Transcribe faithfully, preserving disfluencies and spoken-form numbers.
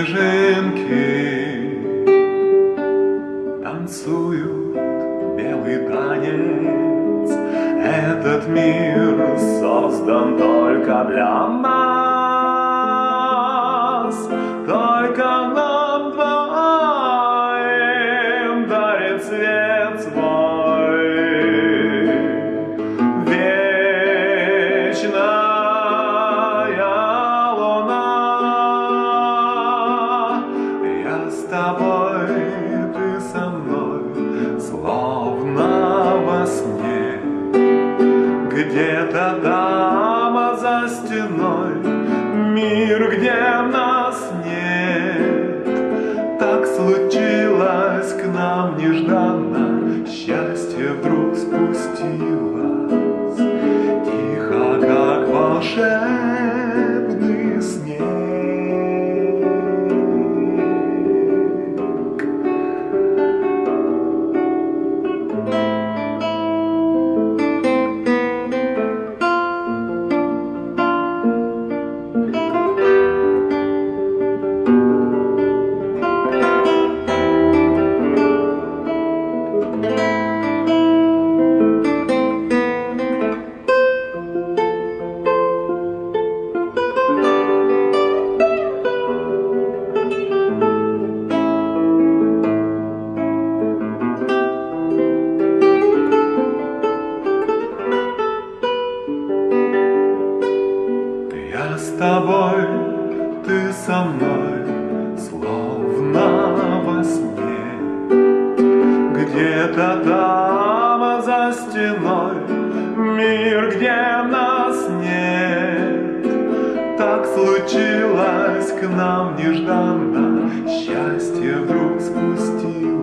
снежинки танцуют белый танец. Этот мир создан только для нас, только нам двоим дарит свет свой. Вечная луна, я с тобой, ты со мной, словно во сне. Где-то там за стеной мир, где нас нет. Так случилось к нам нежданно, счастье вдруг спустилось, тихо, как волшебный снег. Я с тобой, ты со мной, словно во сне. Где-то там за стеной мир, где нас нет. Так случилось к нам нежданно, счастье вдруг спустилось.